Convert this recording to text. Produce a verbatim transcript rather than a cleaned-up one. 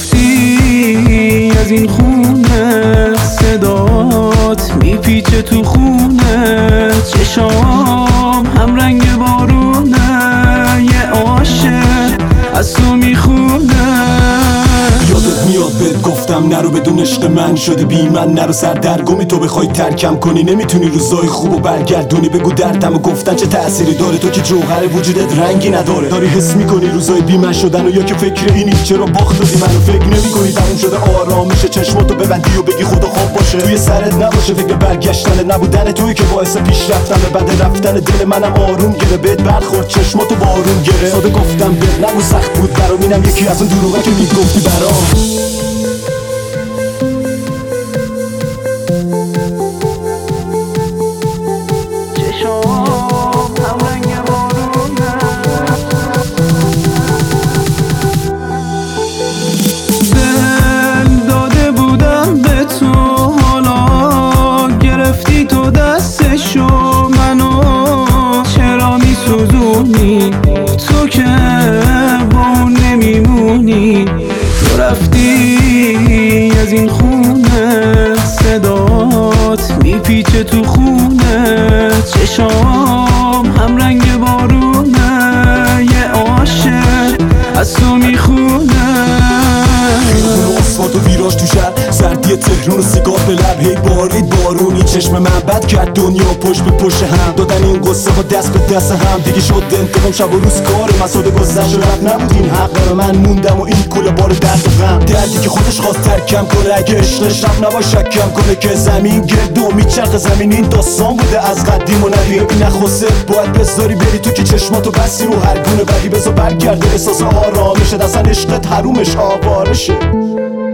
رفتی از این خونه، صدات میپیچه تو خونه، چشام هم رنگ بارونه، یه عاشق از تو میخونه. یادت میاد بهت گفتم نرو بدون عشق من، شده بی من نرو سردرگمی تو بخوای ترکم کنی، نمیتونی روزای خوبو برگردونی. بگو دردمو گفتن چه تأثیری داره، تو که جوهر وجودت رنگی نداره. داری حس میکنی روزای بی من شدن و یا که فکر اینی چرا باخت دادی منو فکر نمیکنی تموم شده آرامش، چشماتو ببندی و بگی خدا خواب باشه. توی سرت نباشه فکر برگشتن نبودن توی که باعث پیشرفتن بعد رفتن دل منم آروم گره، بهت برخورد چشماتو بارون گره. ساده گفتم بهت نگو سخت بود برام، اینم یکی از اون دروغا که میگفتی برام. تو که با اون نمیمونی، تو رفتی از این خونه، صدات میپیچه تو خونه، چشام هم رنگ بارونه، یه عاشق از تو میخونه. خیابون اصفاد و ویراژ تو شهر، سردی تهران و سیگار به لب، هی بارید بارونی چشم من بد کرد دنیا پشت به پشت هم، دادن این قصه ها دست به دست هم، دیگه شد انتقام شب و روز کار مساده گذشت و رفت نبود این حق برا من، موندم و این کوله بار درد و غم، دردی که خودش خواست ترکم کنه، اگه عشقش رفت نباش شکم کنه که زمین گرد و میچرخه زمین، این داستان بوده از قدیم و ندیم. این نخواسته باید بذاری بری تو که چشماتو بسی رو هر گونه بدی، بذار برگرده احساس آرامشه، اصلا عشقت حرومش آوارشه.